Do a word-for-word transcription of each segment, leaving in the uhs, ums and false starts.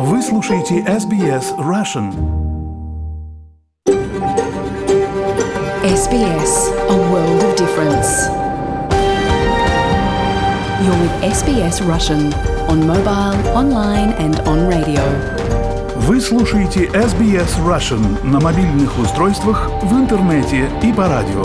Вы слушаете эс би эс Russian. эс би эс, a world of difference. You're with эс би эс Russian on mobile, online and on radio. Вы слушаете эс би эс Russian на мобильных устройствах, в интернете и по радио.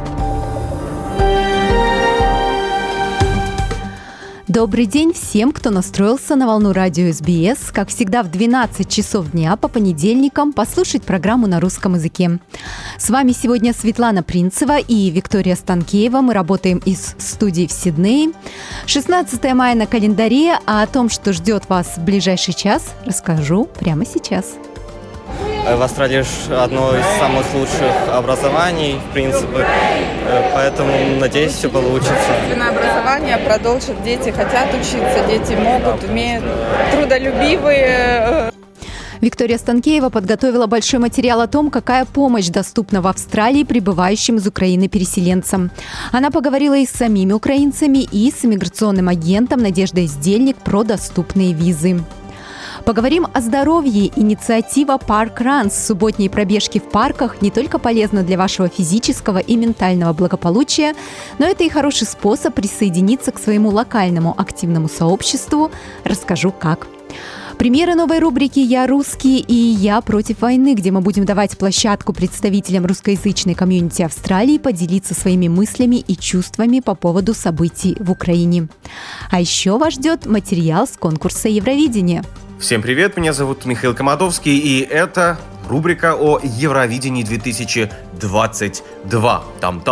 Добрый день всем, кто настроился на волну радио эс би эс, как всегда в двенадцать часов дня по понедельникам послушать программу на русском языке. С вами сегодня Светлана Принцева и Виктория Станкеева. Мы работаем из студии в Сиднее. шестнадцатое мая на календаре, а о том, что ждет вас в ближайший час, расскажу прямо сейчас. В Австралии одно из самых лучших образований, в принципе, поэтому, надеюсь, все получится. Образование продолжат, дети хотят учиться, дети могут, умеют, трудолюбивые. Виктория Станкеева подготовила большой материал о том, какая помощь доступна в Австралии прибывающим из Украины переселенцам. Она поговорила и с самими украинцами, и с иммиграционным агентом Надеждой Издельник про доступные визы. Поговорим о здоровье. Инициатива Park Runs, субботние пробежки в парках, не только полезна для вашего физического и ментального благополучия, но это и хороший способ присоединиться к своему локальному активному сообществу. Расскажу, как. Премьера новой рубрики «Я русский» и «Я против войны», где мы будем давать площадку представителям русскоязычной комьюнити Австралии поделиться своими мыслями и чувствами по поводу событий в Украине. А еще вас ждет материал с конкурса Евровидения. Всем привет, меня зовут Михаил Комадовский, и это рубрика о Евровидении две тысячи двадцать два.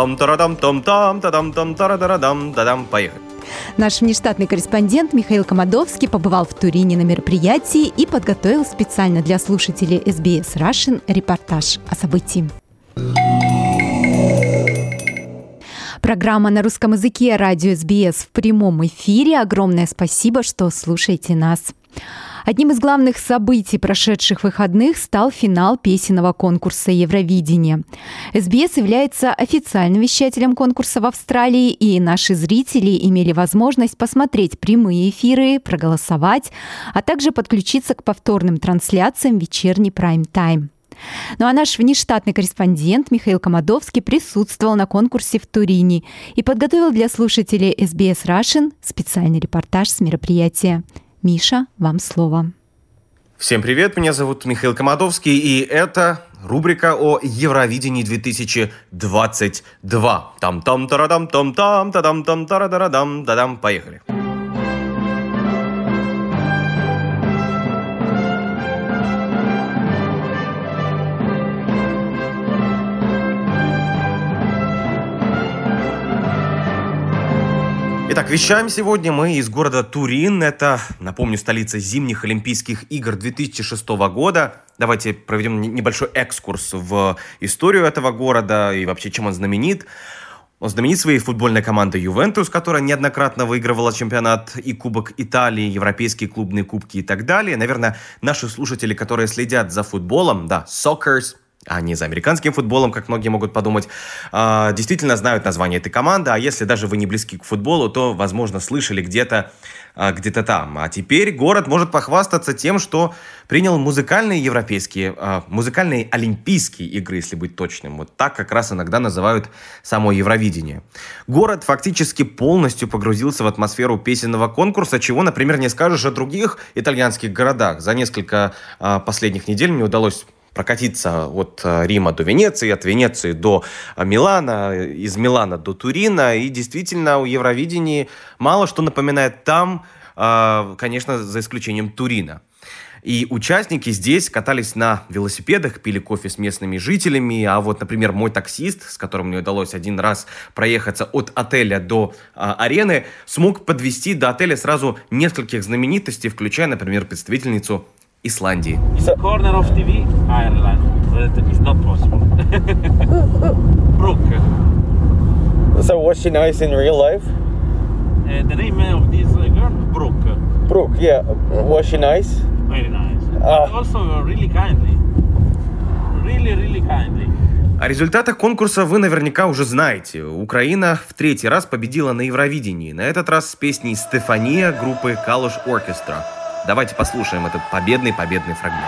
Там-там-тарадам-там-там-та-дам-там-тарадарадам-та-дам. Поехали. Наш внештатный корреспондент Михаил Комадовский побывал в Турине на мероприятии и подготовил специально для слушателей эс би эс Russian репортаж о событии. Программа на русском языке радио эс би эс в прямом эфире. Огромное спасибо, что слушаете нас. Одним из главных событий прошедших выходных стал финал песенного конкурса Евровидения. эс би эс является официальным вещателем конкурса в Австралии, и наши зрители имели возможность посмотреть прямые эфиры, проголосовать, а также подключиться к повторным трансляциям в вечерний прайм-тайм. Ну а наш внештатный корреспондент Михаил Комадовский присутствовал на конкурсе в Турине и подготовил для слушателей эс би эс Russian специальный репортаж с мероприятия. Миша, вам слово. Всем привет, меня зовут Михаил Комадовский, и это рубрика о Евровидении две тысячи двадцать два. Там-там-тарадам-там-там-та-дам-там-тарадарадам-та-дам. Поехали. Итак, вещаем сегодня мы из города Турин. Это, напомню, столица зимних Олимпийских игр две тысячи шестого года. Давайте проведем небольшой экскурс в историю этого города и вообще, чем он знаменит. Он знаменит своей футбольной командой «Ювентус», которая неоднократно выигрывала чемпионат и Кубок Италии, европейские клубные кубки и так далее. Наверное, наши слушатели, которые следят за футболом, да, «Soccers», а не за американским футболом, как многие могут подумать, действительно знают название этой команды, а если даже вы не близки к футболу, то, возможно, слышали где-то, где-то там. А теперь город может похвастаться тем, что принял музыкальные европейские, музыкальные олимпийские игры, если быть точным. Вот так как раз иногда называют само Евровидение. Город фактически полностью погрузился в атмосферу песенного конкурса, чего, например, не скажешь о других итальянских городах. За несколько последних недель мне удалось прокатиться от Рима до Венеции, от Венеции до Милана, из Милана до Турина. И действительно, у Евровидения мало что напоминает там, конечно, за исключением Турина. И участники здесь катались на велосипедах, пили кофе с местными жителями. А вот, например, мой таксист, с которым мне удалось один раз проехаться от отеля до а, арены, смог подвезти до отеля сразу нескольких знаменитостей, включая, например, представительницу Исландии. It's a corner of ти ви, Ireland, but it's not possible. Brooke. So was she nice in real life? Uh, the name of this girl, Brooke. Brooke, yeah. Was she nice? Very nice. Uh, But also really kindly. Really, really kindly. О результатах конкурса вы наверняка уже знаете. Украина в третий раз победила на Евровидении. На этот раз с песней «Стефания» группы Kalush Orchestra. Давайте послушаем этот победный-победный фрагмент.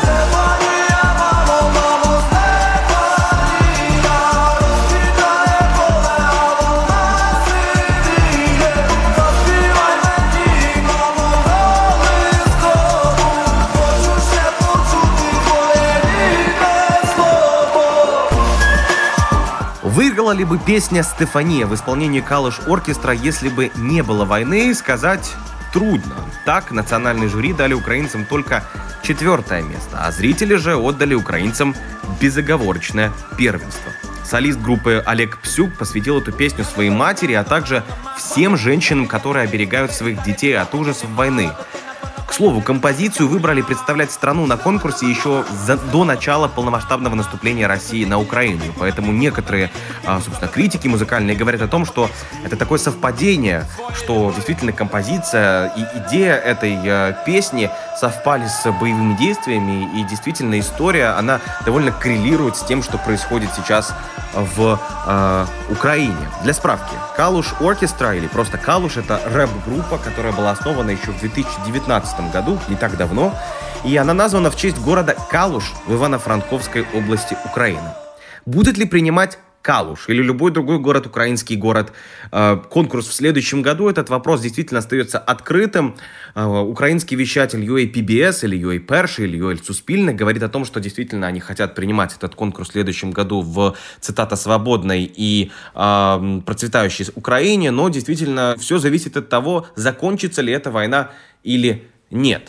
Выиграла ли бы песня «Стефания» в исполнении Калуш Оркестра, если бы не было войны, сказать трудно. Так, национальные жюри дали украинцам только четвертое место, а зрители же отдали украинцам безоговорочное первенство. Солист группы Олег Псюк посвятил эту песню своей матери, а также всем женщинам, которые оберегают своих детей от ужасов войны. К слову, композицию выбрали представлять страну на конкурсе еще за, до начала полномасштабного наступления России на Украину. Поэтому некоторые, собственно, критики музыкальные говорят о том, что это такое совпадение, что действительно композиция и идея этой песни совпали с боевыми действиями, и действительно история, она довольно коррелирует с тем, что происходит сейчас в э, Украине. Для справки, Калуш Оркестра, или просто Калуш, это рэп-группа, которая была основана еще в две тысячи девятнадцатом году, не так давно, и она названа в честь города Калуш в Ивано-Франковской области Украины. Будет ли принимать Калуш или любой другой город, украинский город, э, конкурс в следующем году, этот вопрос действительно остается открытым. Э, украинский вещатель ю эй пи би эс или ю эй Перший или Юэль Суспільне говорит о том, что действительно они хотят принимать этот конкурс в следующем году в, цитата, свободной и э, процветающей Украине, но действительно все зависит от того, закончится ли эта война или нет.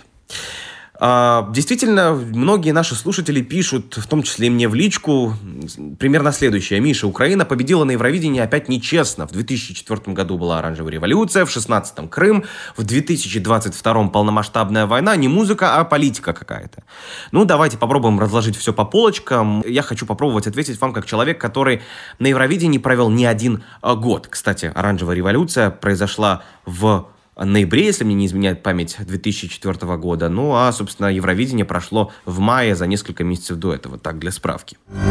Действительно, многие наши слушатели пишут, в том числе и мне в личку, примерно следующее. Миша, Украина победила на Евровидении опять нечестно. В две тысячи четвёртом году была оранжевая революция, в шестнадцатом Крым, в две тысячи двадцать втором полномасштабная война. Не музыка, а политика какая-то. Ну, давайте попробуем разложить все по полочкам. Я хочу попробовать ответить вам как человек, который на Евровидении провел не один год. Кстати, оранжевая революция произошла в ноябре, если мне не изменяет память, две тысячи четвёртого года. Ну, а, собственно, Евровидение прошло в мае, за несколько месяцев до этого. Так, для справки.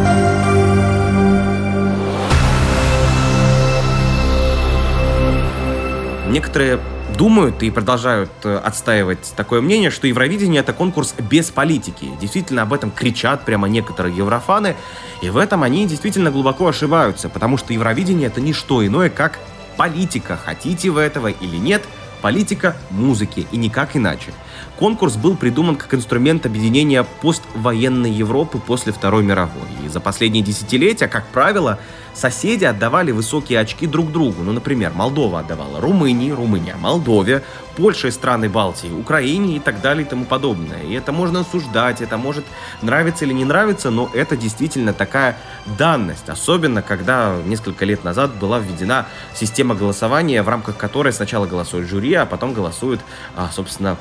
Некоторые думают и продолжают отстаивать такое мнение, что Евровидение — это конкурс без политики. Действительно, об этом кричат прямо некоторые еврофаны, и в этом они действительно глубоко ошибаются, потому что Евровидение — это не что иное, как политика. Хотите вы этого или нет, политика музыки, и никак иначе. Конкурс был придуман как инструмент объединения поствоенной Европы после Второй мировой. И за последние десятилетия, как правило, соседи отдавали высокие очки друг другу. Ну, например, Молдова отдавала Румынии, Румыния Молдове, Польша и страны Балтии Украине и так далее и тому подобное. И это можно осуждать, это может нравиться или не нравиться, но это действительно такая данность. Особенно, когда несколько лет назад была введена система голосования, в рамках которой сначала голосует жюри, а потом голосует, собственно,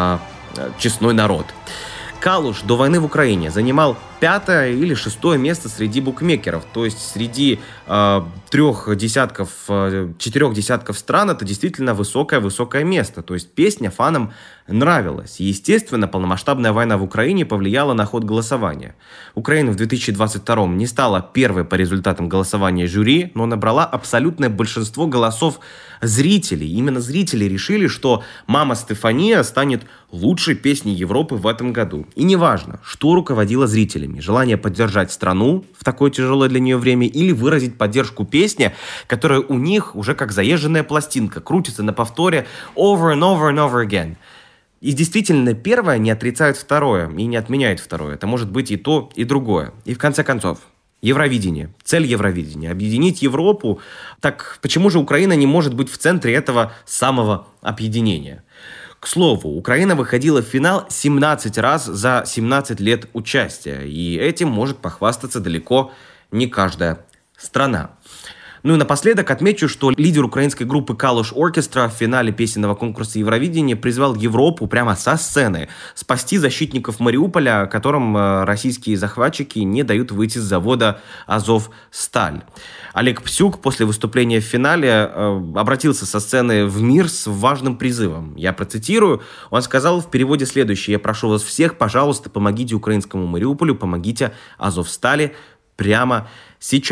честной народ. Калуш до войны в Украине занимал пятое или шестое место среди букмекеров, то есть среди э, трех десятков, э, четырех десятков стран это действительно высокое-высокое место, то есть песня фанам нравилась. И, естественно, полномасштабная война в Украине повлияла на ход голосования. Украина в две тысячи двадцать втором не стала первой по результатам голосования жюри, но набрала абсолютное большинство голосов зрителей. Именно зрители решили, что «Мама Стефания» станет лучшей песней Европы в этом году. И неважно, что руководило зрителями. Желание поддержать страну в такое тяжелое для нее время или выразить поддержку песне, которая у них уже как заезженная пластинка, крутится на повторе over and over and over again. И действительно, первое не отрицает второе и не отменяет второе. Это может быть и то, и другое. И в конце концов, Евровидение. Цель Евровидения — объединить Европу. Так почему же Украина не может быть в центре этого самого объединения? К слову, Украина выходила в финал семнадцать раз за семнадцать лет участия, и этим может похвастаться далеко не каждая страна. Ну и напоследок отмечу, что лидер украинской группы Калуш Оркестра в финале песенного конкурса Евровидения призвал Европу прямо со сцены спасти защитников Мариуполя, которым российские захватчики не дают выйти с завода «Азовсталь». Олег Псюк после выступления в финале э, обратился со сцены в мир с важным призывом. Я процитирую. Он сказал в переводе следующее: «Я прошу вас всех, пожалуйста, помогите украинскому Мариуполю, помогите Азовстали прямо сейчас».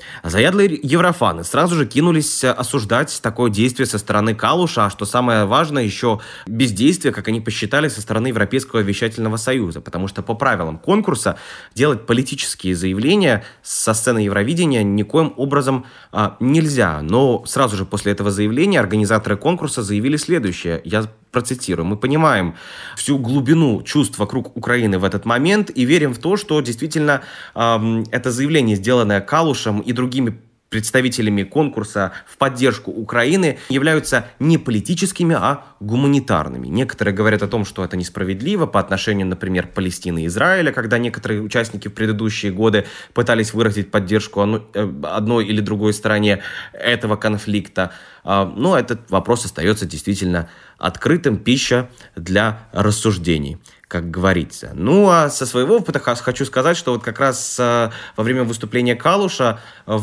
Заядлые еврофаны сразу же кинулись осуждать такое действие со стороны Калуша, а что самое важное, еще бездействие, как они посчитали, со стороны Европейского вещательного союза, потому что по правилам конкурса делать политические заявления со сцены Евровидения никоим образом а, нельзя. Но сразу же после этого заявления организаторы конкурса заявили следующее, я процитирую: «Мы понимаем всю глубину чувств вокруг Украины в этот момент и верим в то, что действительно э, это заявление, сделанное Калушем и другими представителями конкурса в поддержку Украины, являются не политическими, а гуманитарными. Некоторые говорят о том, что это несправедливо по отношению, например, Палестины и Израиля, когда некоторые участники в предыдущие годы пытались выразить поддержку одной или другой стороне этого конфликта. Но этот вопрос остается действительно открытым, пища для рассуждений, как говорится. Ну, а со своего опыта хочу сказать, что вот как раз во время выступления Калуша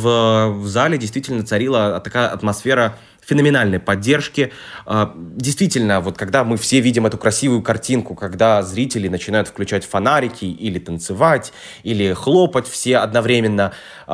в, в зале действительно царила такая атмосфера феноменальной поддержки. Действительно, вот когда мы все видим эту красивую картинку, когда зрители начинают включать фонарики или танцевать, или хлопать все одновременно,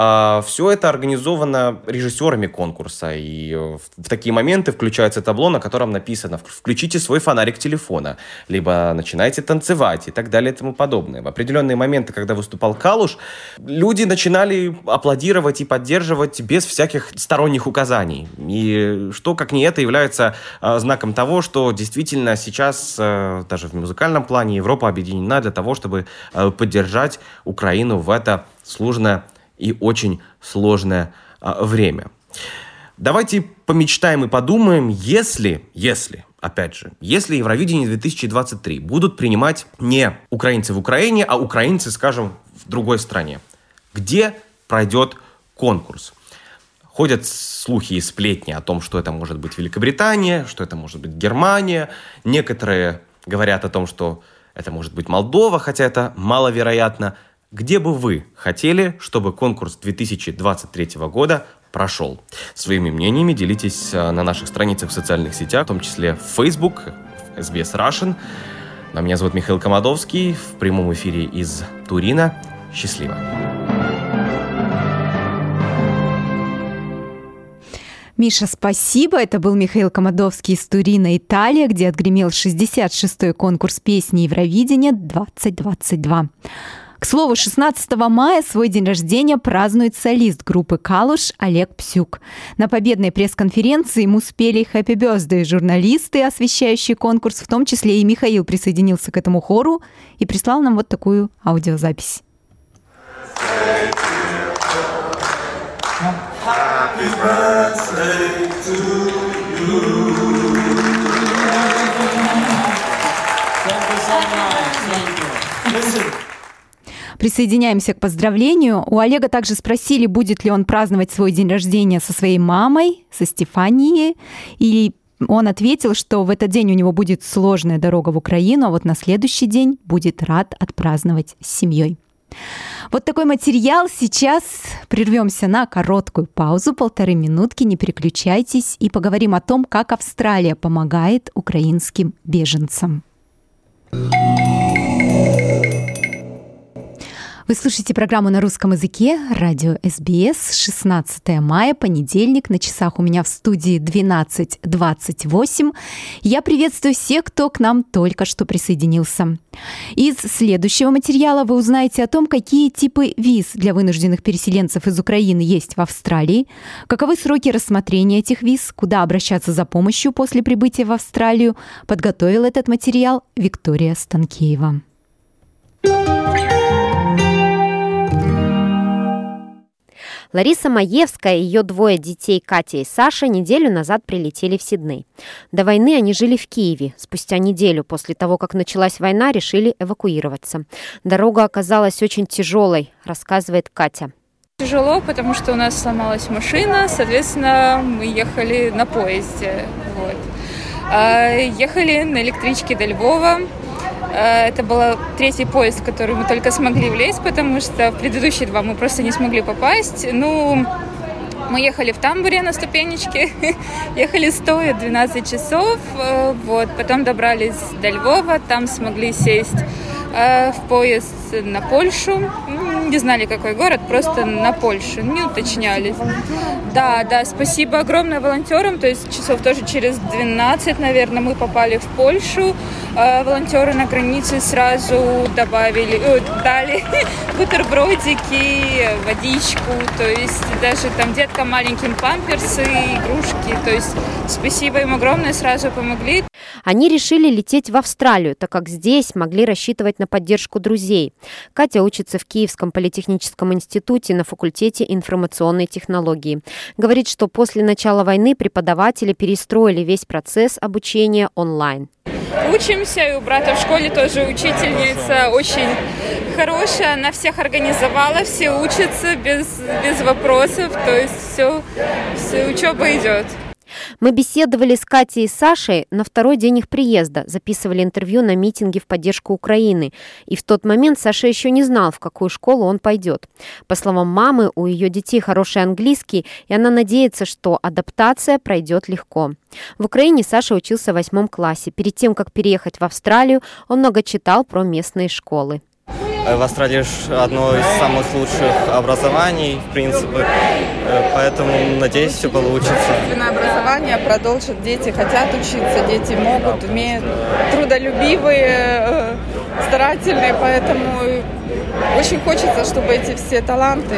все это организовано режиссерами конкурса. И в такие моменты включается табло, на котором написано: «Включите свой фонарик телефона», либо «Начинайте танцевать» и так далее и тому подобное. В определенные моменты, когда выступал Калуш, люди начинали аплодировать и поддерживать без всяких сторонних указаний. И что, как не это, является э, знаком того, что действительно сейчас, э, даже в музыкальном плане, Европа объединена для того, чтобы э, поддержать Украину в это сложное и очень сложное э, время. Давайте помечтаем и подумаем, если, если, опять же, если Евровидение две тысячи двадцать три будут принимать не украинцы в Украине, а украинцы, скажем, в другой стране, где пройдет конкурс? Ходят слухи и сплетни о том, что это может быть Великобритания, что это может быть Германия. Некоторые говорят о том, что это может быть Молдова, хотя это маловероятно. Где бы вы хотели, чтобы конкурс две тысячи двадцать третьего года прошел? Своими мнениями делитесь на наших страницах в социальных сетях, в том числе в Facebook, в эс би эс Russian. А меня зовут Михаил Комадовский, в прямом эфире из Турина. Счастливо! Миша, спасибо. Это был Михаил Комадовский из Турина, Италия, где отгремел шестьдесят шестой конкурс песни Евровидения двадцать двадцать два. К слову, шестнадцатого мая свой день рождения празднует солист группы «Калуш» Олег Псюк. На победной пресс-конференции ему спели «Happy Birthday» журналисты, освещающие конкурс, в том числе и Михаил присоединился к этому хору и прислал нам вот такую аудиозапись. Happy birthday to you. Thank you so much. Thank you. Listen. Присоединяемся к поздравлению. У Олега также спросили, будет ли он праздновать свой день рождения со своей мамой, со Стефанией. И он ответил, что в этот день у него будет сложная дорога в Украину, а вот на следующий день будет рад отпраздновать с семьей. Вот такой материал. Сейчас прервемся на короткую паузу, полторы минутки, не переключайтесь, и поговорим о том, как Австралия помогает украинским беженцам. Вы слушаете программу на русском языке, радио эс би эс, шестнадцатого мая, понедельник, на часах у меня в студии двенадцать двадцать восемь. Я приветствую всех, кто к нам только что присоединился. Из следующего материала вы узнаете о том, какие типы виз для вынужденных переселенцев из Украины есть в Австралии, каковы сроки рассмотрения этих виз, куда обращаться за помощью после прибытия в Австралию. Подготовила этот материал Виктория Станкеева. Лариса Маевская и ее двое детей Катя и Саша неделю назад прилетели в Сидней. До войны они жили в Киеве. Спустя неделю после того, как началась война, решили эвакуироваться. Дорога оказалась очень тяжелой, рассказывает Катя. Тяжело, потому что у нас сломалась машина, соответственно, мы ехали на поезде. Вот. Ехали на электричке до Львова. Это был третий поезд, в который мы только смогли влезть, потому что в предыдущие два мы просто не смогли попасть. Ну, мы ехали в тамбуре на ступенечке, ехали стоя двенадцать часов, вот, потом добрались до Львова, там смогли сесть в поезд на Польшу. не знали, какой город, просто на Польшу, не уточнялись. Да, да, спасибо огромное волонтерам, то есть часов тоже через двенадцать, наверное, мы попали в Польшу. Волонтеры на границе сразу добавили, о, дали бутербродики, водичку, то есть даже там деткам маленьким памперсы, игрушки, то есть спасибо им огромное, сразу помогли. Они решили лететь в Австралию, так как здесь могли рассчитывать на поддержку друзей. Катя учится в Киевском политехническом институте на факультете информационной технологии. Говорит, что после начала войны преподаватели перестроили весь процесс обучения онлайн. Учимся, и у брата в школе тоже учительница очень хорошая, она всех организовала, все учатся без, без вопросов, то есть все, все учеба идет. Мы беседовали с Катей и Сашей на второй день их приезда, записывали интервью на митинге в поддержку Украины. И в тот момент Саша еще не знал, в какую школу он пойдет. По словам мамы, у ее детей хороший английский, и она надеется, что адаптация пройдет легко. В Украине Саша учился в восьмом классе. Перед тем, как переехать в Австралию, он много читал про местные школы. В Австралии одно из самых лучших образований, в принципе, поэтому, надеюсь, все получится. Образование продолжат, дети хотят учиться, дети могут, умеют, трудолюбивые, старательные, поэтому очень хочется, чтобы эти все таланты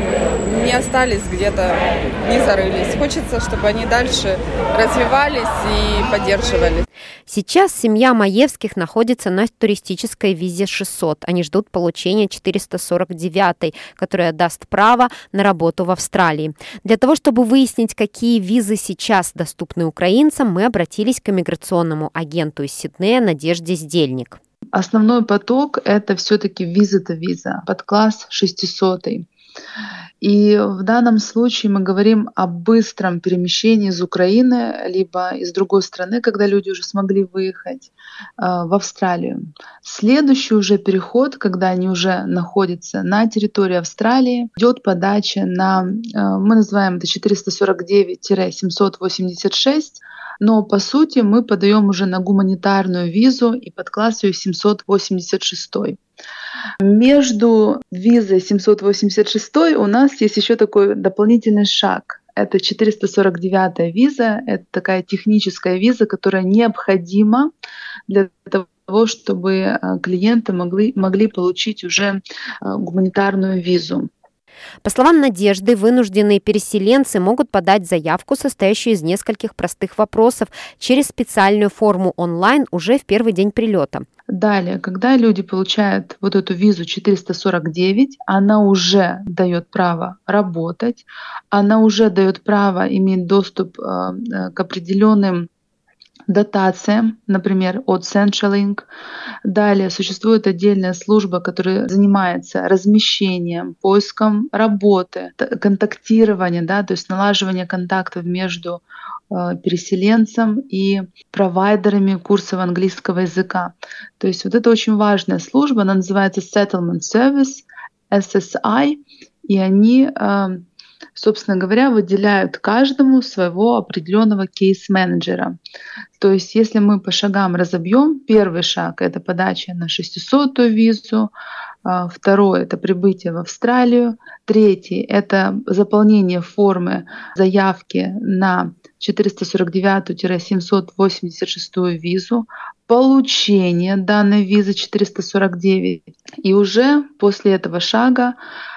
не остались где-то, не зарылись. Хочется, чтобы они дальше развивались и поддерживались. Сейчас семья Маевских находится на туристической визе шестьсот. Они ждут получения четыреста сорок девятой, которая даст право на работу в Австралии. Для того, чтобы выяснить, какие визы сейчас доступны украинцам, мы обратились к иммиграционному агенту из Сиднея Надежде Здельник. Основной поток — это все-таки виза-то-виза, подкласс шестьсот. И в данном случае мы говорим о быстром перемещении из Украины, либо из другой страны, когда люди уже смогли выехать, в Австралию. Следующий уже переход, когда они уже находятся на территории Австралии, идет подача на, мы называем это четыреста сорок девять семьсот восемьдесят шесть, но по сути мы подаем уже на гуманитарную визу и подкласс ее семьсот восемьдесят шесть. Между визой семьсот восемьдесят шесть у нас есть еще такой дополнительный шаг. Это четыреста сорок девятая виза, это такая техническая виза, которая необходима для того, чтобы клиенты могли, могли получить уже гуманитарную визу. По словам Надежды, вынужденные переселенцы могут подать заявку, состоящую из нескольких простых вопросов, через специальную форму онлайн уже в первый день прилета. Далее, когда люди получают вот эту визу четыреста сорок девять, она уже дает право работать, она уже дает право иметь доступ э, к определенным дотациям, например, от Centrelink. Далее существует отдельная служба, которая занимается размещением, поиском работы, контактированием, да, то есть налаживание контактов между э, переселенцем и провайдерами курсов английского языка. То есть вот это очень важная служба, она называется Settlement Service, эс эс ай, и они э, собственно говоря, выделяют каждому своего определенного кейс-менеджера. То есть, если мы по шагам разобьем, первый шаг — это подача на шестисотую визу, второй — это прибытие в Австралию, третий — это заполнение формы заявки на четыреста сорок девятую — семьсот восемьдесят шестую визу, получение данной визы четыреста сорок девять, и уже после этого шага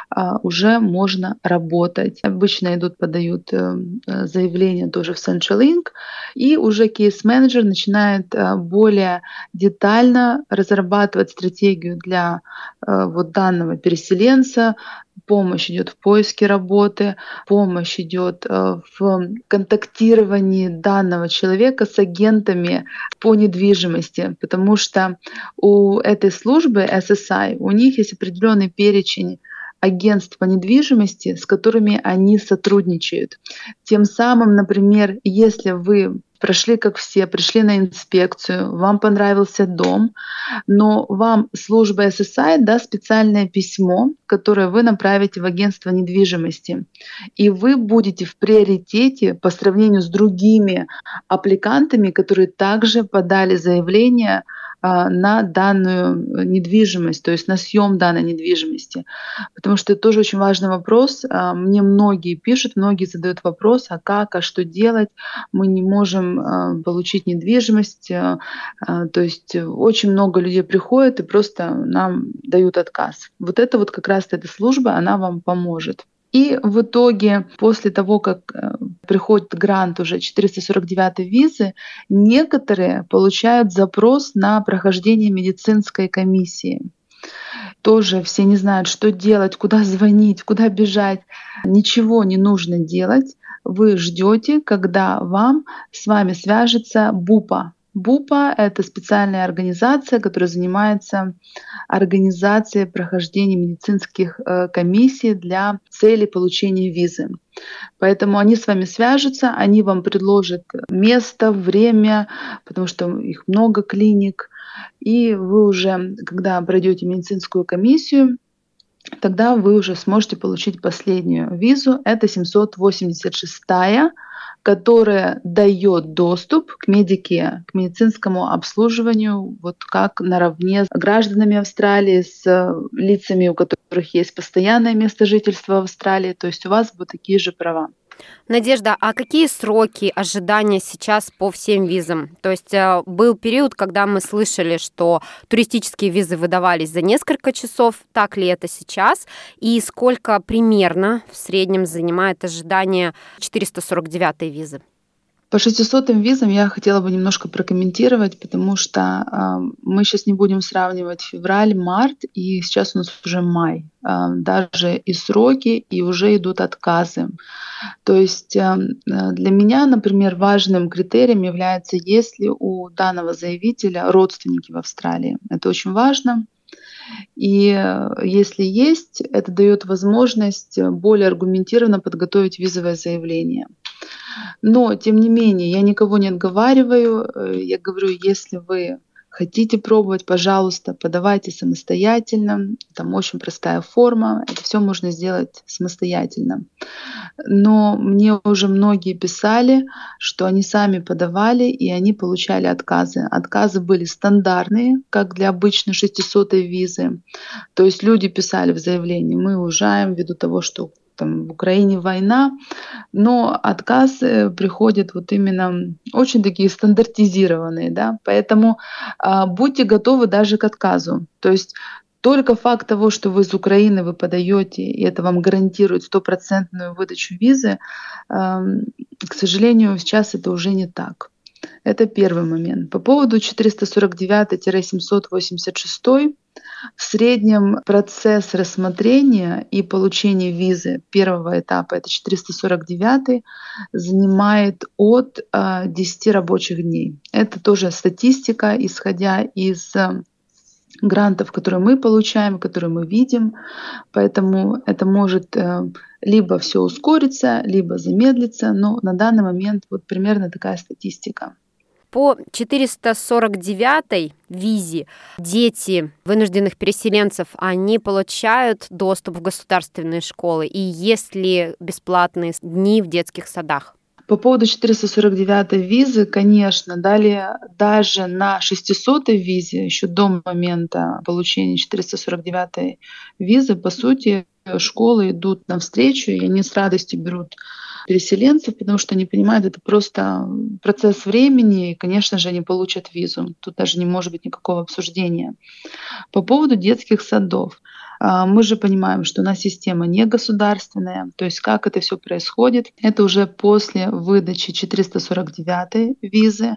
уже можно работать. Обычно идут, подают заявление тоже в Centrelink, и уже кейс-менеджер начинает более детально разрабатывать стратегию для вот данного переселенца. Помощь идет в поиске работы, помощь идет в контактировании данного человека с агентами по недвижимости, потому что у этой службы эс эс ай у них есть определенный перечень агентств по недвижимости, с которыми они сотрудничают. Тем самым, например, если вы прошли как все, пришли на инспекцию, вам понравился дом, но вам служба эс эс ай даст специальное письмо, которое вы направите в агентство недвижимости, и вы будете в приоритете по сравнению с другими аппликантами, которые также подали заявление на данную недвижимость, то есть на съем данной недвижимости. Потому что это тоже очень важный вопрос. Мне многие пишут, многие задают вопрос, а как, а что делать? Мы не можем получить недвижимость. То есть очень много людей приходят и просто нам дают отказ. Вот это вот как раз эта служба, она вам поможет. И в итоге, после того, как приходит грант уже четыреста сорок девятой визы, некоторые получают запрос на прохождение медицинской комиссии. Тоже все не знают, что делать, куда звонить, куда бежать. Ничего не нужно делать. Вы ждете, когда вам с вами свяжется БУПА. БУПА — это специальная организация, которая занимается организацией прохождения медицинских комиссий для цели получения визы. Поэтому они с вами свяжутся, они вам предложат место, время, потому что их много клиник, и вы уже, когда пройдете медицинскую комиссию, тогда вы уже сможете получить последнюю визу. Это семьсот восемьдесят шестая, которая дает доступ к медике, к медицинскому обслуживанию, вот как наравне с гражданами Австралии, с лицами, у которых есть постоянное место жительства в Австралии. То есть у вас будут такие же права. Надежда, а какие сроки ожидания сейчас по всем визам? То есть был период, когда мы слышали, что туристические визы выдавались за несколько часов. Так ли это сейчас? И сколько примерно в среднем занимает ожидание четыреста сорок девятой визы? По шестисотым визам я хотела бы немножко прокомментировать, потому что э, мы сейчас не будем сравнивать февраль, март, и сейчас у нас уже май. Э, даже и сроки, и уже идут отказы. То есть э, для меня, например, важным критерием является, есть ли у данного заявителя родственники в Австралии. Это очень важно. И если есть, это дает возможность более аргументированно подготовить визовое заявление. Но, тем не менее, я никого не отговариваю. Я говорю, если вы хотите пробовать, пожалуйста, подавайте самостоятельно. Там очень простая форма. Это все можно сделать самостоятельно. Но мне уже многие писали, что они сами подавали, и они получали отказы. Отказы были стандартные, как для обычной шестисотой визы. То есть люди писали в заявлении: мы уезжаем ввиду того, что там в Украине война, но отказы приходят вот именно очень такие стандартизированные, да, поэтому а, будьте готовы даже к отказу. То есть только факт того, что вы из Украины, вы подаете, и это вам гарантирует стопроцентную выдачу визы, а, к сожалению, сейчас это уже не так. Это первый момент. По поводу четыреста сорок девятой - семьсот восемьдесят шестой, в среднем процесс рассмотрения и получения визы первого этапа, это четыреста сорок девятый, занимает от э, десяти рабочих дней. Это тоже статистика, исходя из э, грантов, которые мы получаем, которые мы видим. Поэтому это может э, либо все ускориться, либо замедлиться, но на данный момент вот примерно такая статистика. По четыреста сорок девятой визе дети вынужденных переселенцев, они получают доступ в государственные школы? И есть ли бесплатные дни в детских садах? По поводу четыреста сорок девятой визы, конечно, далее даже на шестисотой визе, еще до момента получения четыреста сорок девятой визы, по сути, школы идут навстречу, и они с радостью берут переселенцев, потому что они понимают, это просто процесс времени, и, конечно же, они получат визу. Тут даже не может быть никакого обсуждения. По поводу детских садов. Мы же понимаем, что у нас система не государственная, то есть как это все происходит, это уже после выдачи четыреста сорок девятой визы,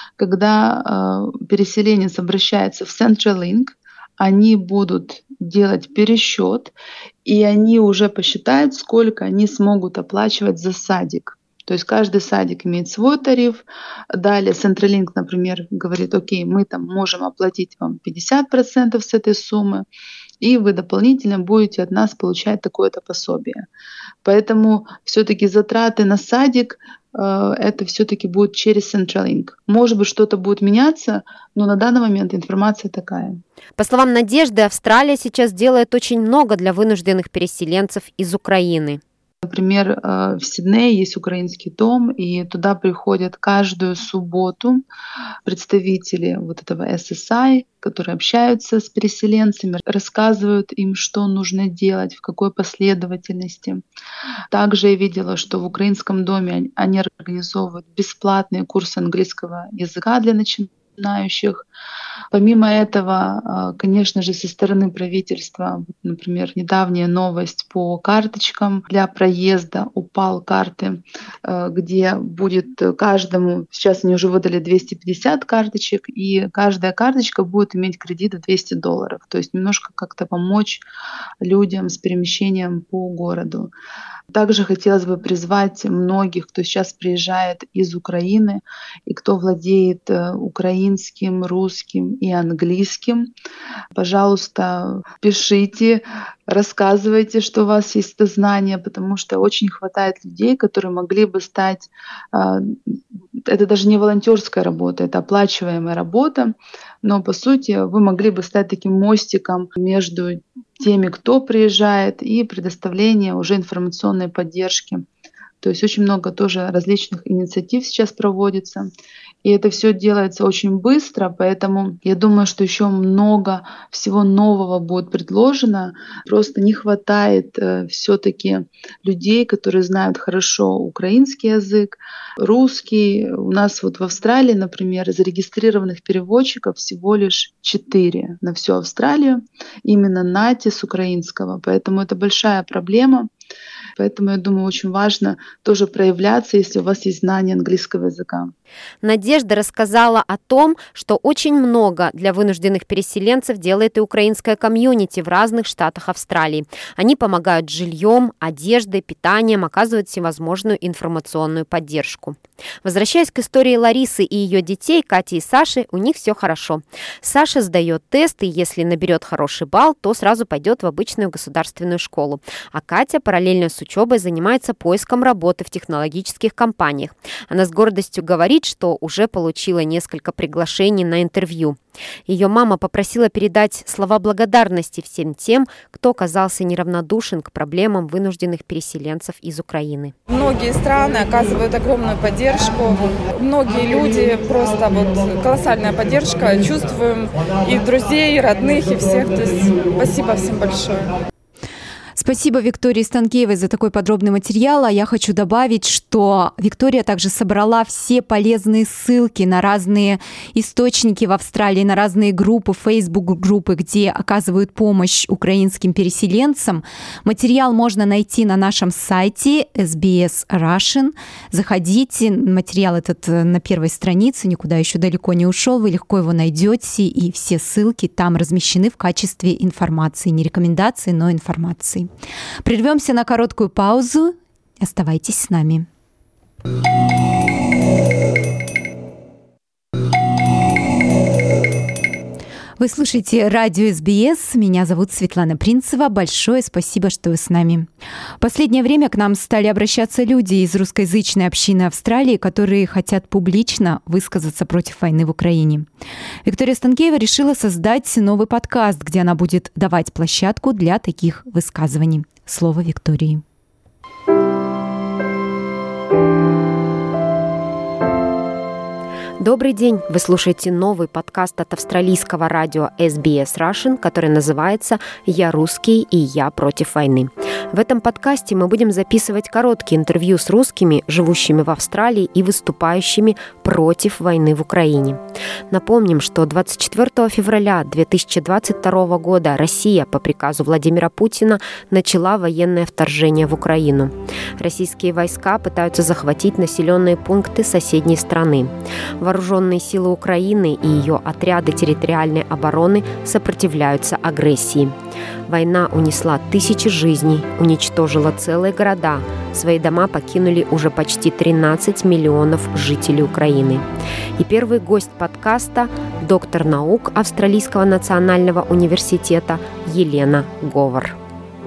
когда переселенец обращается в Centrelink, они будут делать пересчет, и они уже посчитают, сколько они смогут оплачивать за садик. То есть каждый садик имеет свой тариф. Далее Centrelink, например, говорит: окей, мы там можем оплатить вам пятьдесят процентов с этой суммы, и вы дополнительно будете от нас получать такое-то пособие. Поэтому все-таки затраты на садик это все-таки будет через Centrelink. Может быть, что-то будет меняться, но на данный момент информация такая. По словам Надежды, Австралия сейчас делает очень много для вынужденных переселенцев из Украины. Например, в Сиднее есть украинский дом, и туда приходят каждую субботу представители вот этого эс эс ай, которые общаются с переселенцами, рассказывают им, что нужно делать, в какой последовательности. Также я видела, что в украинском доме они организовывают бесплатные курсы английского языка для начинающих. Помимо этого, конечно же, со стороны правительства, например, недавняя новость по карточкам для проезда упал карты, где будет каждому, сейчас они уже выдали двести пятьдесят карточек, и каждая карточка будет иметь кредит в двести долларов. То есть немножко как-то помочь людям с перемещением по городу. Также хотелось бы призвать многих, кто сейчас приезжает из Украины и кто владеет украинским, русским и английским. Пожалуйста, пишите, рассказывайте, что у вас есть это знание, потому что очень хватает людей, которые могли бы стать... Это даже не волонтерская работа, это оплачиваемая работа, но по сути вы могли бы стать таким мостиком между теми, кто приезжает, и предоставление уже информационной поддержки. То есть очень много тоже различных инициатив сейчас проводится. И это все делается очень быстро, поэтому я думаю, что еще много всего нового будет предложено. Просто не хватает э, все-таки людей, которые знают хорошо украинский язык, русский. У нас вот в Австралии, например, зарегистрированных переводчиков всего лишь четыре на всю Австралию, именно нати с украинского. Поэтому это большая проблема. Поэтому, я думаю, очень важно тоже проявляться, если у вас есть знание английского языка. Надежда рассказала о том, что очень много для вынужденных переселенцев делает и украинская комьюнити в разных штатах Австралии. Они помогают жильем, одеждой, питанием, оказывают всевозможную информационную поддержку. Возвращаясь к истории Ларисы и ее детей, Кати и Саши, у них все хорошо. Саша сдает тест, и если наберет хороший балл, то сразу пойдет в обычную государственную школу. А Катя параллельно с учебой занимается поиском работы в технологических компаниях. Она с гордостью говорит, что уже получила несколько приглашений на интервью. Ее мама попросила передать слова благодарности всем тем, кто оказался неравнодушен к проблемам вынужденных переселенцев из Украины. Многие страны оказывают огромную поддержку. Многие люди, просто вот колоссальная поддержка. Чувствуем и друзей, и родных, и всех. То есть спасибо всем большое. Спасибо Виктории Станкеевой за такой подробный материал. А я хочу добавить, что Виктория также собрала все полезные ссылки на разные источники в Австралии, на разные группы, Facebook-группы, где оказывают помощь украинским переселенцам. Материал можно найти на нашем сайте эс би эс Russian. Заходите, материал этот на первой странице, никуда еще далеко не ушел, вы легко его найдете, и все ссылки там размещены в качестве информации, не рекомендаций, но информации. Прервемся на короткую паузу. Оставайтесь с нами. Вы слушаете радио эс би эс. Меня зовут Светлана Принцева. Большое спасибо, что вы с нами. В последнее время к нам стали обращаться люди из русскоязычной общины Австралии, которые хотят публично высказаться против войны в Украине. Виктория Станкеева решила создать новый подкаст, где она будет давать площадку для таких высказываний. Слово Виктории. Добрый день! Вы слушаете новый подкаст от австралийского радио эс би эс Russian, который называется «Я русский и я против войны». В этом подкасте мы будем записывать короткие интервью с русскими, живущими в Австралии и выступающими против войны в Украине. Напомним, что двадцать четвёртого февраля две тысячи двадцать второго года Россия по приказу Владимира Путина начала военное вторжение в Украину. Российские войска пытаются захватить населенные пункты соседней страны. Вооруженные силы Украины и ее отряды территориальной обороны сопротивляются агрессии. Война унесла тысячи жизней, уничтожила целые города. Свои дома покинули уже почти тринадцать миллионов жителей Украины. И первый гость подкаста – доктор наук Австралийского национального университета Елена Говор.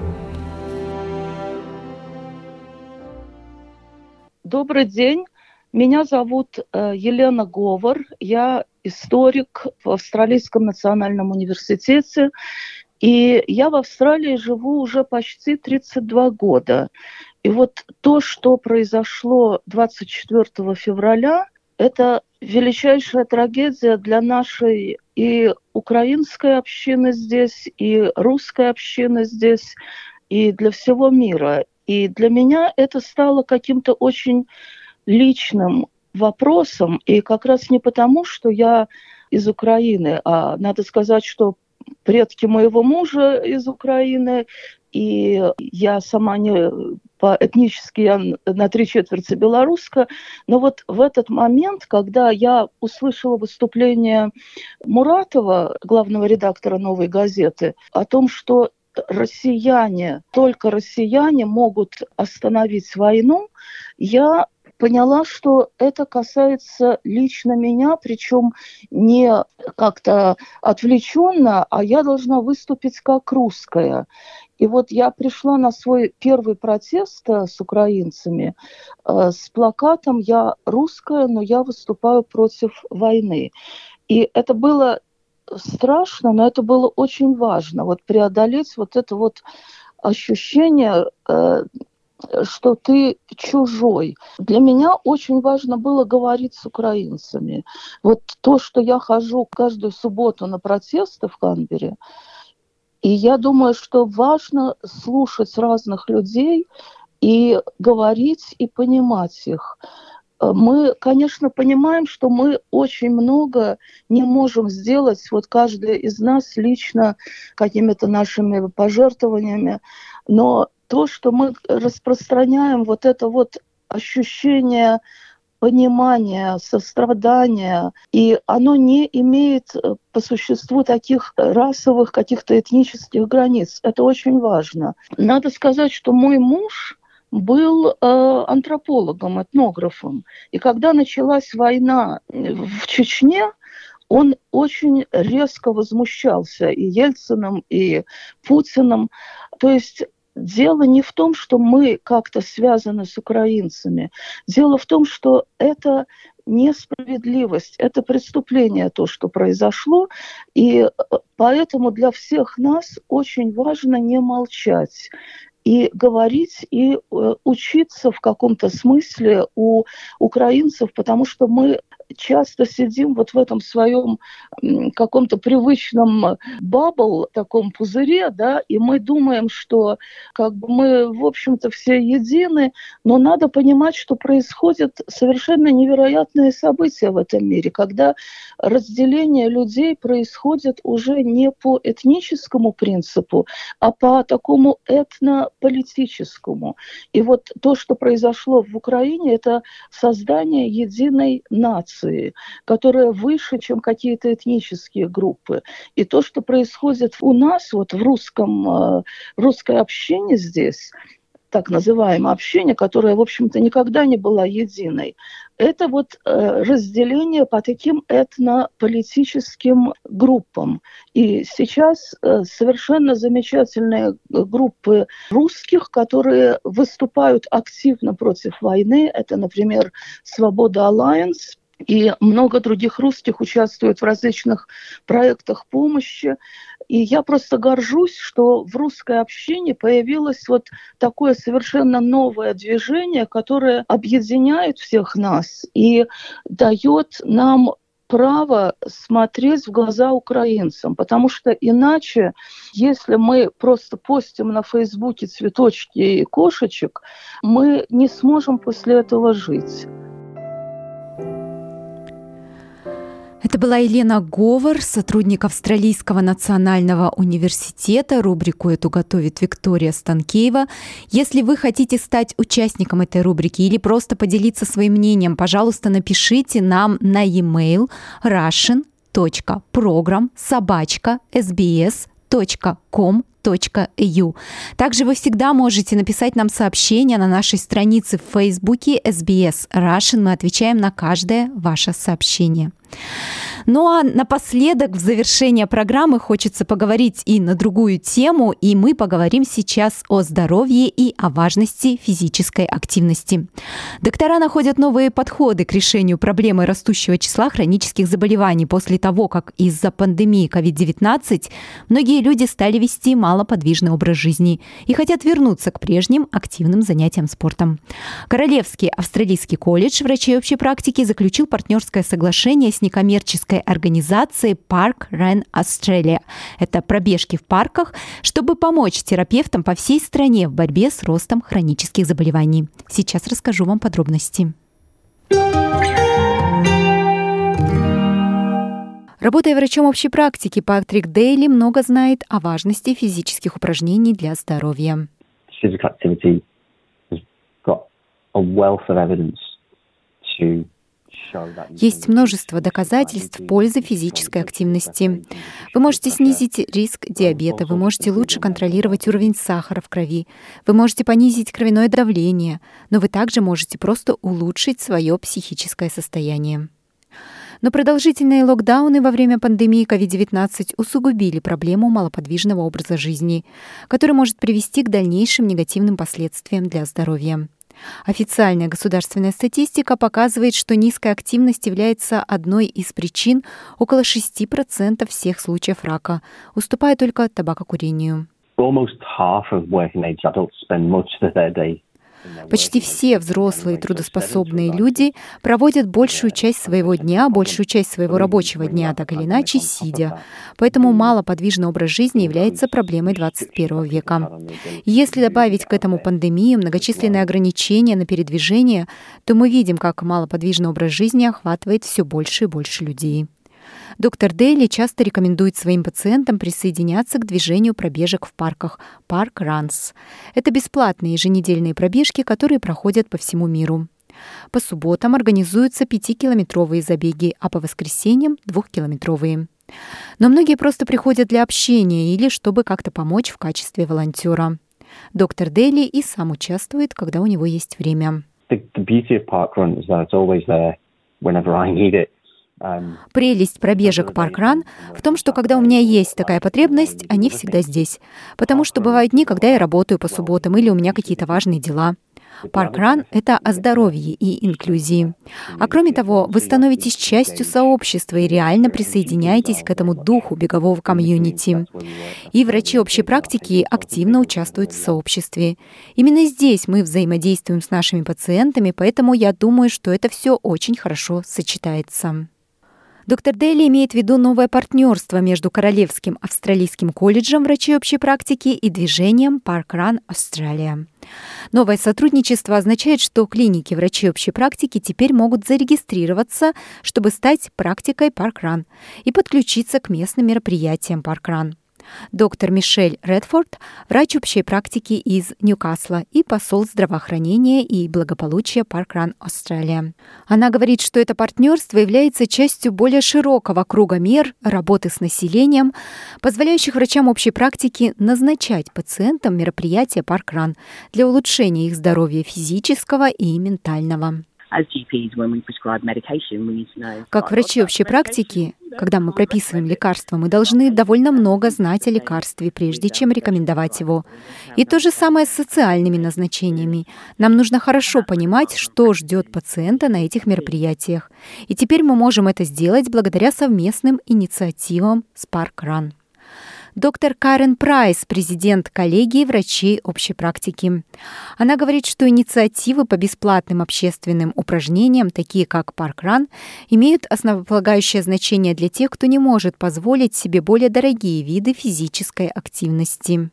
Добрый день. Меня зовут Елена Говор. Я историк в Австралийском национальном университете. И я в Австралии живу уже почти тридцать два года. И вот то, что произошло двадцать четвёртого февраля, это величайшая трагедия для нашей и украинской общины здесь, и русской общины здесь, и для всего мира. И для меня это стало каким-то очень личным вопросом, и как раз не потому, что я из Украины, а надо сказать, что предки моего мужа из Украины, и я сама не по этнически я на три четверти белоруска, но вот в этот момент, когда я услышала выступление Муратова, главного редактора «Новой газеты», о том, что россияне, только россияне могут остановить войну, я поняла, что это касается лично меня, причем не как-то отвлеченно, а я должна выступить как русская. И вот я пришла на свой первый протест с украинцами э, с плакатом «Я русская, но я выступаю против войны». И это было страшно, но это было очень важно. Вот преодолеть вот это вот ощущение, э, что ты чужой. Для меня очень важно было говорить с украинцами. Вот то, что я хожу каждую субботу на протесты в Канберре, и я думаю, что важно слушать разных людей и говорить, и понимать их. Мы, конечно, понимаем, что мы очень много не можем сделать, вот каждый из нас лично какими-то нашими пожертвованиями, но то, что мы распространяем вот это вот ощущение понимания, сострадания, и оно не имеет по существу таких расовых, каких-то этнических границ. Это очень важно. Надо сказать, что мой муж был э, антропологом, этнографом. И когда началась война в Чечне, он очень резко возмущался и Ельциным, и Путиным. То есть дело не в том, что мы как-то связаны с украинцами. Дело в том, что это несправедливость, это преступление, то, что произошло. И поэтому для всех нас очень важно не молчать. И говорить, и э, учиться в каком-то смысле у украинцев, потому что мы часто сидим вот в этом своем м, каком-то привычном бабл, таком пузыре, да, и мы думаем, что как бы мы, в общем-то, все едины, но надо понимать, что происходят совершенно невероятные события в этом мире, когда разделение людей происходит уже не по этническому принципу, а по такому этнополитическому. И вот то, что произошло в Украине, это создание единой нации, которая выше, чем какие-то этнические группы. И то, что происходит у нас, вот в русском, в русской общине здесь, так называемое общение, которое, в общем-то, никогда не была единой, это вот э, разделение по таким этнополитическим группам. И сейчас э, совершенно замечательные группы русских, которые выступают активно против войны. Это, например, «Свобода Алайенс», и много других русских участвуют в различных проектах помощи. И я просто горжусь, что в русской общине появилось вот такое совершенно новое движение, которое объединяет всех нас и дает нам право смотреть в глаза украинцам. Потому что иначе, если мы просто постим на Фейсбуке цветочки и кошечек, мы не сможем после этого жить. Это была Елена Говор, сотрудник Австралийского национального университета. Рубрику эту готовит Виктория Станкеева. Если вы хотите стать участником этой рубрики или просто поделиться своим мнением, пожалуйста, напишите нам на e-mail russian точка program собака эс би эс точка ком точка эй ю. Также вы всегда можете написать нам сообщение на нашей странице в Фейсбуке эс би эс Russian. Мы отвечаем на каждое ваше сообщение. Ну а напоследок, в завершение программы, хочется поговорить и на другую тему, и мы поговорим сейчас о здоровье и о важности физической активности. Доктора находят новые подходы к решению проблемы растущего числа хронических заболеваний после того, как из-за пандемии ковид девятнадцать многие люди стали вести малоподвижный образ жизни и хотят вернуться к прежним активным занятиям спортом. Королевский австралийский колледж врачей общей практики заключил партнерское соглашение с некоммерческой организацией Park Run Australia. Это пробежки в парках, чтобы помочь терапевтам по всей стране в борьбе с ростом хронических заболеваний. Сейчас расскажу вам подробности. Работая врачом общей практики, Патрик Дейли много знает о важности физических упражнений для здоровья. Physical activity has got a wealth of evidence to Есть множество доказательств пользы физической активности. Вы можете снизить риск диабета, вы можете лучше контролировать уровень сахара в крови, вы можете понизить кровяное давление, но вы также можете просто улучшить свое психическое состояние. Но продолжительные локдауны во время пандемии ковид девятнадцать усугубили проблему малоподвижного образа жизни, который может привести к дальнейшим негативным последствиям для здоровья. Официальная государственная статистика показывает, что низкая активность является одной из причин около шесть процентов всех случаев рака, уступая только табакокурению. Почти все взрослые трудоспособные люди проводят большую часть своего дня, большую часть своего рабочего дня, так или иначе, сидя. Поэтому малоподвижный образ жизни является проблемой двадцать первого века. И если добавить к этому пандемию, многочисленные ограничения на передвижение, то мы видим, как малоподвижный образ жизни охватывает все больше и больше людей. Доктор Дейли часто рекомендует своим пациентам присоединяться к движению пробежек в парках Park Runs. Это бесплатные еженедельные пробежки, которые проходят по всему миру. По субботам организуются пятикилометровые забеги, а по воскресеньям — двухкилометровые. Но многие просто приходят для общения или чтобы как-то помочь в качестве волонтера. Доктор Дейли и сам участвует, когда у него есть время. Прелесть пробежек Park Run в том, что когда у меня есть такая потребность, они всегда здесь. Потому что бывают дни, когда я работаю по субботам или у меня какие-то важные дела. Park Run — это о здоровье и инклюзии. А кроме того, вы становитесь частью сообщества и реально присоединяетесь к этому духу бегового комьюнити. И врачи общей практики активно участвуют в сообществе. Именно здесь мы взаимодействуем с нашими пациентами, поэтому я думаю, что это все очень хорошо сочетается. Доктор Дейли имеет в виду новое партнерство между Королевским австралийским колледжем врачей общей практики и движением Park Run Australia. Новое сотрудничество означает, что клиники врачей общей практики теперь могут зарегистрироваться, чтобы стать практикой Park Run и подключиться к местным мероприятиям Park Run. Доктор Мишель Редфорд – врач общей практики из Ньюкасла и посол здравоохранения и благополучия Park Run Australia. Она говорит, что это партнерство является частью более широкого круга мер работы с населением, позволяющих врачам общей практики назначать пациентам мероприятия Park Run для улучшения их здоровья физического и ментального. Как врачи общей практики, когда мы прописываем лекарство, мы должны довольно много знать о лекарстве, прежде чем рекомендовать его. И то же самое с социальными назначениями. Нам нужно хорошо понимать, что ждет пациента на этих мероприятиях. И теперь мы можем это сделать благодаря совместным инициативам с Park Run. Доктор Карен Прайс, президент коллегии врачей общей практики. Она говорит, что инициативы по бесплатным общественным упражнениям, такие как Park Run, имеют основополагающее значение для тех, кто не может позволить себе более дорогие виды физической активности.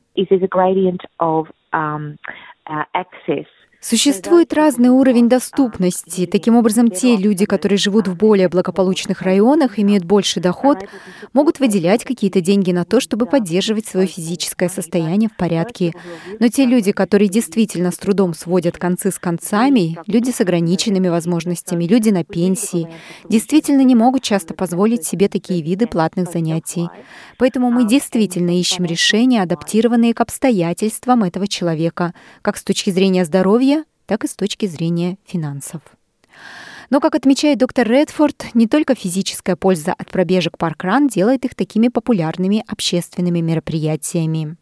Существует разный уровень доступности. Таким образом, те люди, которые живут в более благополучных районах, имеют больший доход, могут выделять какие-то деньги на то, чтобы поддерживать свое физическое состояние в порядке. Но те люди, которые действительно с трудом сводят концы с концами, люди с ограниченными возможностями, люди на пенсии, действительно не могут часто позволить себе такие виды платных занятий. Поэтому мы действительно ищем решения, адаптированные к обстоятельствам этого человека, как с точки зрения здоровья, так и с точки зрения финансов. Но, как отмечает доктор Редфорд, не только физическая польза от пробежек паркран делает их такими популярными общественными мероприятиями.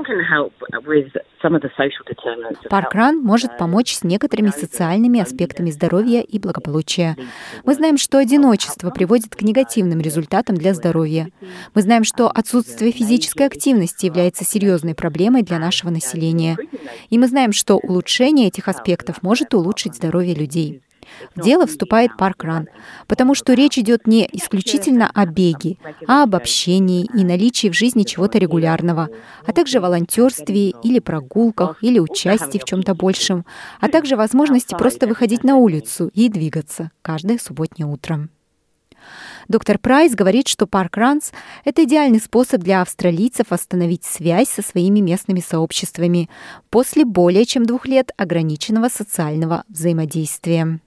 Паркран может помочь с некоторыми социальными аспектами здоровья и благополучия. Мы знаем, что одиночество приводит к негативным результатам для здоровья. Мы знаем, что отсутствие физической активности является серьезной проблемой для нашего населения. И мы знаем, что улучшение этих аспектов может улучшить здоровье людей. В дело вступает паркран, потому что речь идет не исключительно о беге, а об общении и наличии в жизни чего-то регулярного, а также волонтерстве или прогулках, или участии в чем-то большем, а также возможности просто выходить на улицу и двигаться каждое субботнее утро. Доктор Прайс говорит, что паркранс — это идеальный способ для австралийцев восстановить связь со своими местными сообществами после более чем двух лет ограниченного социального взаимодействия.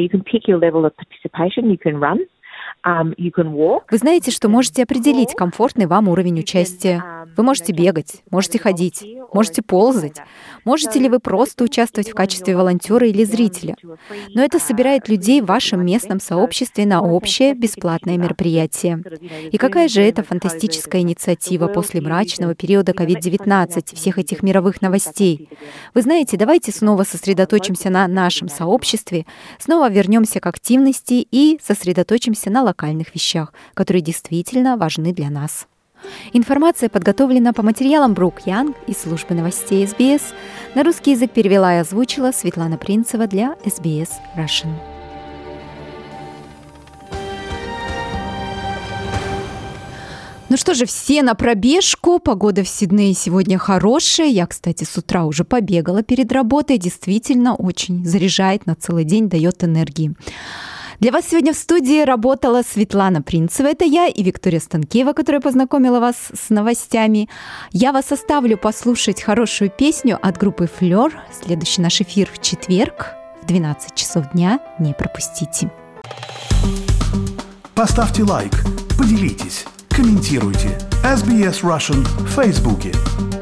Вы знаете, что можете определить комфортный вам уровень участия. Вы можете бегать, можете ходить, можете ползать. Можете ли вы просто участвовать в качестве волонтера или зрителя? Но это собирает людей в вашем местном сообществе на общее бесплатное мероприятие. И какая же это фантастическая инициатива после мрачного периода ковид девятнадцать, всех этих мировых новостей. Вы знаете, давайте снова сосредоточимся на нашем сообществе, снова вернемся к активности и сосредоточимся на локальных вещах, которые действительно важны для нас. Информация подготовлена по материалам Брук Янг из службы новостей эс би эс. На русский язык перевела и озвучила Светлана Принцева для эс би эс Russian. Ну что же, все на пробежку. Погода в Сиднее сегодня хорошая. Я, кстати, с утра уже побегала перед работой. Действительно очень заряжает на целый день, дает энергии. Для вас сегодня в студии работала Светлана Принцева, это я, и Виктория Станкеева, которая познакомила вас с новостями. Я вас оставлю послушать хорошую песню от группы Fleur. Следующий наш эфир в четверг в двенадцать часов дня. Не пропустите. Поставьте лайк, поделитесь, комментируйте. эс би эс Russian в Фейсбуке.